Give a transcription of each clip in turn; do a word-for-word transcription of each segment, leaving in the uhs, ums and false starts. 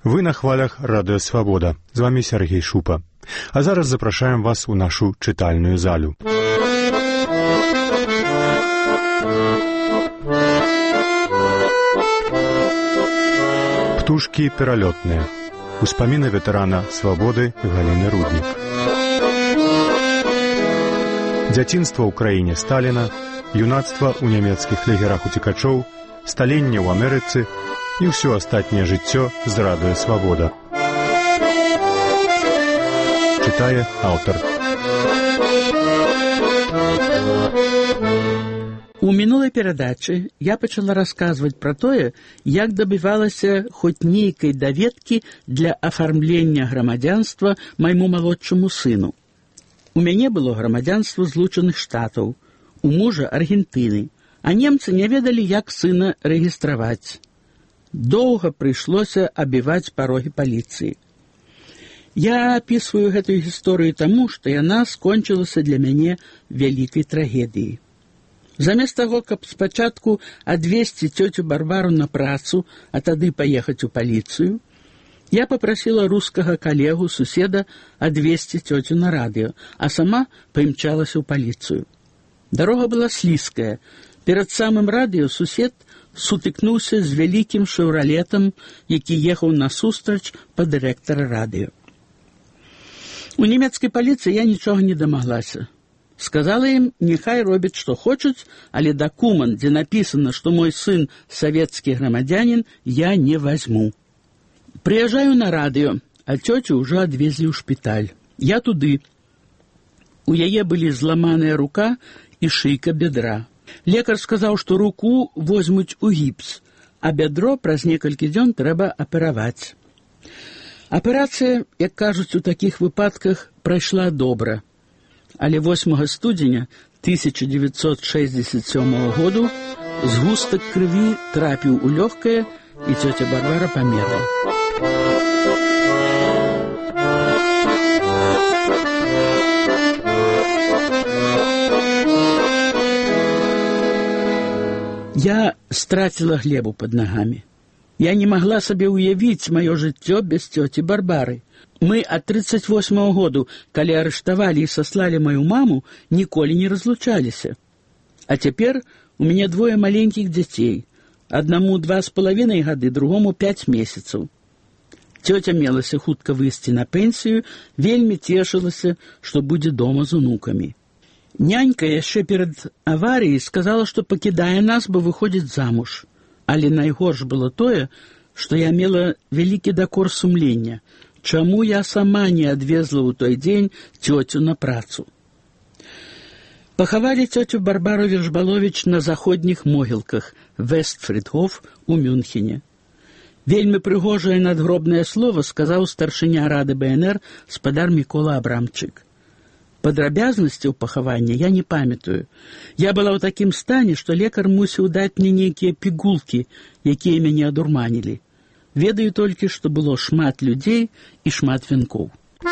Вы на хвалях Радыё Свабода. З вами Сергей Шупа. А зараз запрашаем вас у нашу чытальную залю. Птушкі пералётныя. Успаміны ветэрана Свабоды Галіны Руднік. Дзяцінства ў краіне Сталіна, юнацтва ў нямецкіх лагерах уцекачоў, сталенне ў Амерыцы і ўсё астатняе жыццё з Радыё Свабода. Чытае аўтар. У мінулай перадачы я пачала расказваць пра тое, як дабівалася хоць нейкай даведкі для афармлення грамадзянства майму малодшаму сыну. У мяне было грамадзянства Злучаных Штатаў, у мужа Аргентыны, а немцы не ведалі, як сына рэгістраваць. Доўга прыйшлося абіваць парогі паліцыі. Я апісваю гэтую гісторыю таму, што яна скончылася для мяне вялікай трагедыяй. Замест таго, каб спачатку адвезці цёцю Барбару на працу, а тады паехаць у паліцыю, я папрасіла рускага калегу, суседа, адвезці цёцю на радыё, а сама паімчалася ў паліцыю. Дарога была слізкая. Перад самым радыё сусед сутыкнуўся з вялікім шэўралетам, які ехаў насустрач па дырэктара радыё. У нямецкай паліцыі я нічога не дамаглася. Сказала ім, няхай робяць, што хочуць, але дакумент, дзе напісана, што мой сын савецкі грамадзянін, я не вазьму. Прыязджаю на радыё, а цёцю ўжо адвезлі ў шпіталь. Я туды. У яе былі зламаная рука і шыйка бядра. Лекар сказаў, што руку возьмуць у гіпс, а бядро праз некалькі дзён трэба апераваць. Аперацыя, як кажуць у такіх выпадках, прайшла добра. Але восьмага студзеня тысяча дзевяцьсот шэсцьдзесят сёмага году згустак крыві трапіў у лёгкае, і цёця Барбара памерла. Я страціла глебу пад нагамі. Я не магла сабе ўявіць маё жыццё без цёці Барбары. Мы ад тридцать восьмага году, калі арыштавалі і саслалі маю маму, ніколі не разлучаліся. А цяпер у мяне двое маленькіх дзяцей. Аднаму два з палавінай гады, другому пяць месяцаў. Цёця мелася хутка выйсці на пенсію, вельмі цешылася, што будзе дома з унукамі. Нянька яшчэ перад аварыяй сказала, што пакідае нас, бо выходзіць замуж. Але найгорш было тое, што я мела вялікі дакор сумлення. Чаму я сама не адвезла ў той дзень цёцю на працу? Пахавалі цёцю Барбару Вершбаловіч на заходніх могілках Вестфрідхоф у Мюнхене. Вельмі прыгожае надгробнае слова сказаў старшыня рады бэ эн эр спадар Мікола Абрамчык. Падрабязнасцяў пахавання я не памятаю. Я была ў такім стане, што лекар мусіў даць мне нейкія пігулкі, якія мяне адурманілі. Ведаю толькі, што было шмат людзей і шмат вянкоў.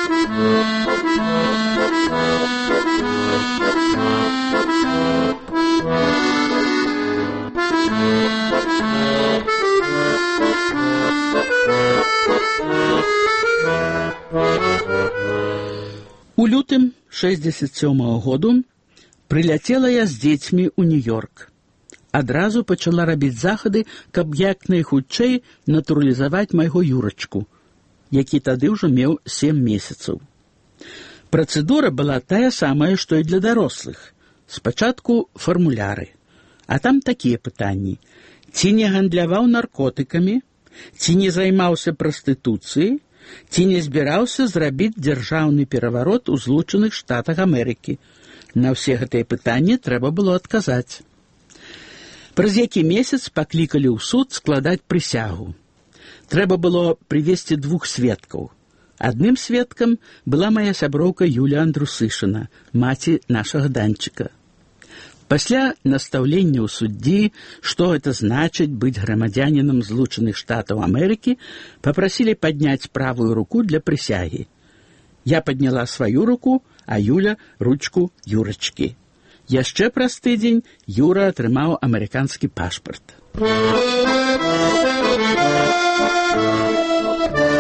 У лютым шэсцьдзесят сёмага году прыляцела я з дзецьмі ў Нью-Йорк. Адразу пачала рабіць захады, каб як найхутчэй натуралізаваць майго Юрачку, які тады ўжо меў сем месяцаў. Працэдура была тая самая, што і для дарослых. Спачатку фармуляры, а там такія пытанні. Ці не гандляваў наркотыкамі, ці не займаўся прастытуцыяй, ці не збіраўся зрабіць дзяржаўны пераварот у Злучаных Штатах Амерыкі. На ўсе гэтыя пытанні трэба было адказаць. Праз які месяц паклікалі ў суд складаць прысягу. Трэба было прывесці двух сведкаў. Адным сведкам была мая сяброўка Юля Андрусышына, маці нашага Данчыка. Пасля настаўлення ў суддзі, што гэта значыць быць грамадзянінам Злучаных Штатаў Амерыкі, папрасілі падняць правую руку для прысягі. Я падняла сваю руку, а Юля – ручку Юрачкі. Яшчэ праз тыдзень Юра атрымаў амерыканскі пашпарт.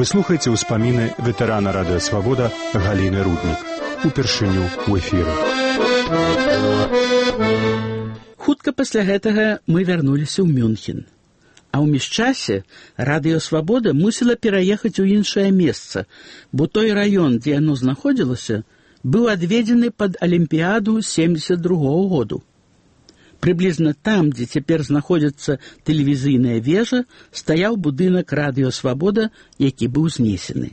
Выслухайце ўспаміны ветэрана радыё «Свабода» Галіны Руднік. Упершыню ў эфіры. Хутка пасля гэтага мы вярнуліся ў Мюнхен. А ў міжчасе радыё «Свабода» мусіла пераехаць у іншае месца, бо той раён, дзе яно знаходзілася, быў адведзены пад Алімпіяду семдзесят другога году. Прыблізна там, дзе цяпер знаходзіцца тэлевізійная вежа, стаяў будынак радыё «Свабода», які быў знесены.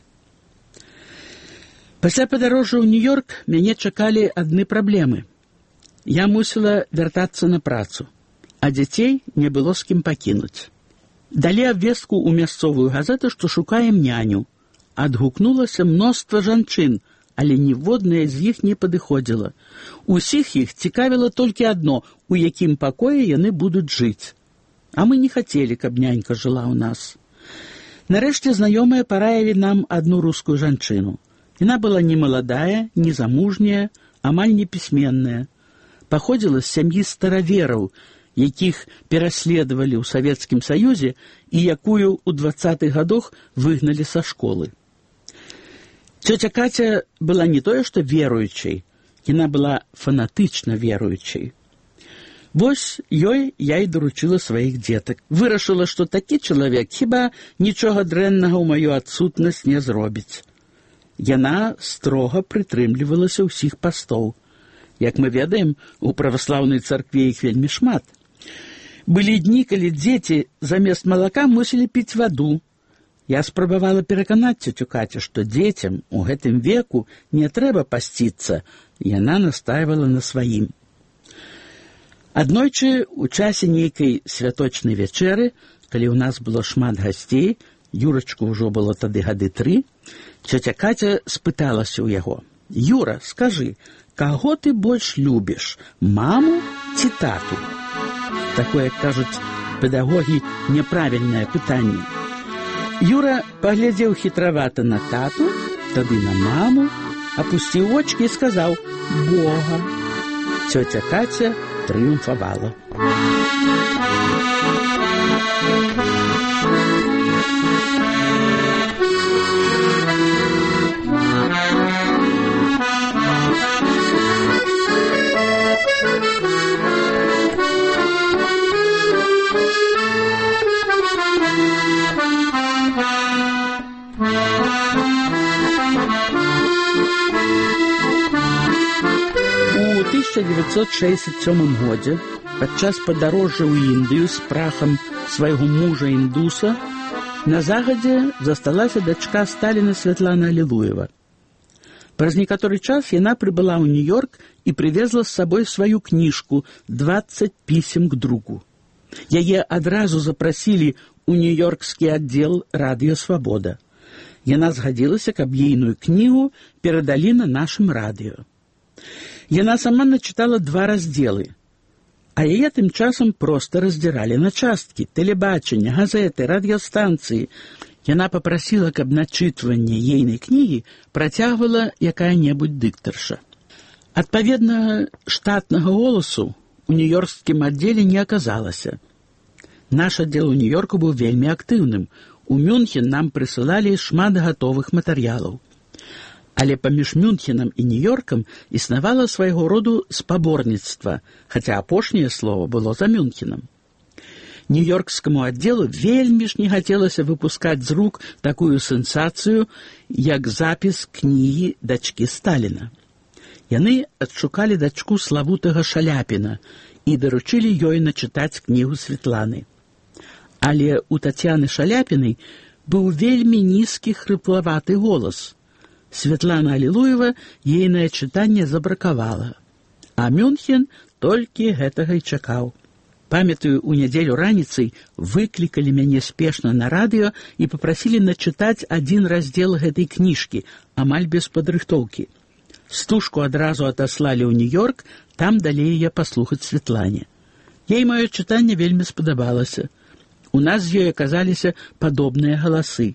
Пасля падарожжа ў Нью-Йорк мяне чакалі адны праблемы. Я мусіла вяртацца на працу, а дзяцей не было з кім пакінуць. Далі абвестку ў мясцовую газету, што шукаем няню. Адгукнулася мноства жанчын, але ніводная з іх не падыходзіла. Усіх іх цікавіла толькі адно, у якім пакоі яны будуць жыць. А мы не хацелі, каб нянька жыла ў нас. Нарэшце знаёмыя параілі нам адну рускую жанчыну. Яна была не маладая, не замужняя, амаль не пісьменная. Паходзіла з сям'і старавераў, якіх пераследавалі ў Савецкім Саюзе і якую ў дваццатых гадах выгналі са школы. Цёця Каця была не тое, што веруючай, яна была фанатычна веруючай. Вось ёй я і даручыла сваіх дзетак. Вырашыла, што такі чалавек хіба нічога дрэннага ў маю адсутнасць не зробіць. Яна строга прытрымлівалася ўсіх пастоў. Як мы ведаем, у праваслаўнай царкве іх вельмі шмат. Былі дні, калі дзеці замест малака мусілі піць ваду. Я спрабавала пераканаць цёцю Кацю, што дзецям у гэтым веку не трэба пасціцца. Яна настаивала на сваім. Аднойчы, у часе нейкай святочнай вячэры, калі ў нас было шмат гасцей, Юрачку ўжо было тады гады тры, цёця Каця спыталася ў яго: «Юра, скажы, каго ты больш любіш, маму ці тату?» Такое, кажуць педагогі, няправільнае пытанне. Юра паглядзеў хітравата на тату, тады на маму, апусціў вочкі і сказаў: «Бога». Цёця Каця трыумфавала. У тысяча девятьсот шестьдесят седьмом годзе, падчас падарожжа ў Індыю з прахам свайго мужа-індуса, на загадзе засталася дачка Сталіна Святлана Алілуева. Праз некаторы час яна прыбыла ў Нью-Йорк і прывезла з сабой сваю кніжку «двадцать пісем к другу». Яе адразу запрасілі ў нью-йоркскі аддзел радыё «Свабода». Яна згадзілася, каб ейную кнігу перадалі на нашым радыё. Яна сама начытала два раздзелы, а яе тым часам проста раздзіралі на часткі, тэлебачанне, газеты, радыёстанцыі. Яна папрасіла, каб начытванне ейнай кнігі працягвала якая-небудзь дыктарша. Адпаведна штатнага голасу у нью-йоркскім аддзеле не аказалася. Наш аддзел у Нью-Йорку быў вельмі актыўным. У Мюнхен нам прысылалі шмат гатовых матэрыялаў. Але паміж Мюнхенам і Нью-Йоркам існавала свайго роду спаборніцтва, хаця апошняе слово было за Мюнхенам. Нью-йоркскаму аддзелу вельмі ж не хацелася выпускаць з рук такую сенсацыю, як запіс кнігі дачкі Сталіна. Яны адшукалі дачку славутага Шаляпіна і даручылі ёй начытаць кнігу Светланы. Але у Тацяны Шаляпінай быў вельмі нізкі хрыплаваты голас. Святлана Алілуева ейнае чытанне забракавала, а Мюнхен толькі гэтага і чакаў. Памятаю, у нядзелю раніцай выклікалі мяне спешна на радыё і папрасілі начытаць адзін раздзел гэтай кніжкі, амаль без падрыхтоўкі. Стужку адразу адаслалі ў Нью-Йорк, там далей яе паслухаць Светлане. Ей маё чытанне вельмі спадабалася. У нас з ёй аказаліся падобныя галасы.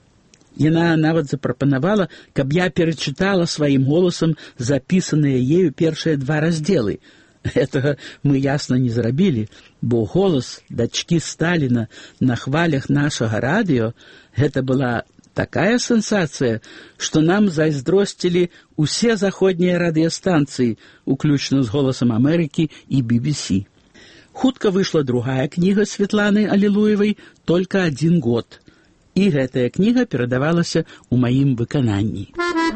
Яна нават запрапанавала, каб я перачытала сваім голасам запісаныя ею першыя два раздзелы. Гэтага мы ясна не зрабілі, бо голас дачкі Сталіна на хвалях нашага радыё — гэта была Такая сенсацыя, што нам зайздросцілі ўсе заходнія радыёстанцыі, уключна з «Голосам Амерыкі» і би би сі. Хутка выйшла другая кніга Светланы Алілуевай «Только один год». І гэтая кніга перадавалася ў маім выкананні.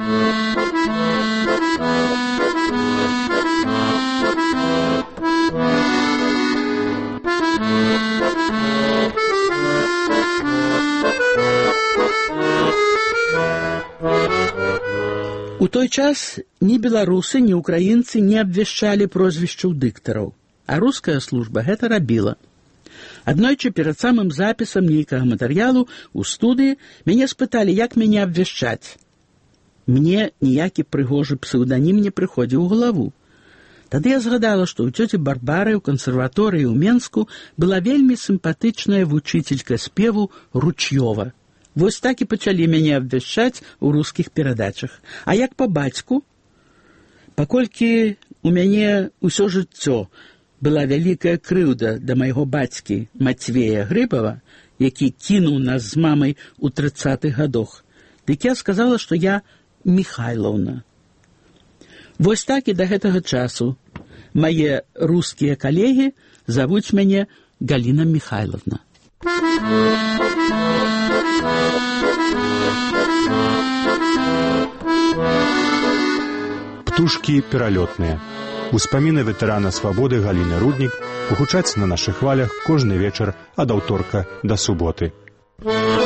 У той час ні беларусы, ні ўкраінцы не абвяшчалі прозвішчаў дыктараў, а руская служба гэта рабіла. Аднойчы перад самым запісам нейкага матэрыялу ў студыі мяне спыталі, як мяне абвяшчаць. Мне ніякі прыгожы псеўданім не прыходзіў у галаву. Тады я згадала, што ў цёці Барбары ў кансерваторыі ў Менску была вельмі сімпатычная вучыцелька спеву Ручёва. Вось так і пачалі мяне абвяшчаць у рускіх перадачах. А як па бацьку? Паколькі у мяне ўсё жыццё была вялікая крыўда да майго бацькі Мацвея Грыбава, які кінуў нас з мамай у трыццатых гадах, дык я сказала, што я Міхайлаўна. Вось так і да гэтага часу мае рускія калегі завуць мяне Галіна Міхайлаўна. Птушкі пералётныя. Успаміны ветэрана свабоды Галіны Руднік гучаць на нашых хвалях кожны вечар ад аўторка да суботы.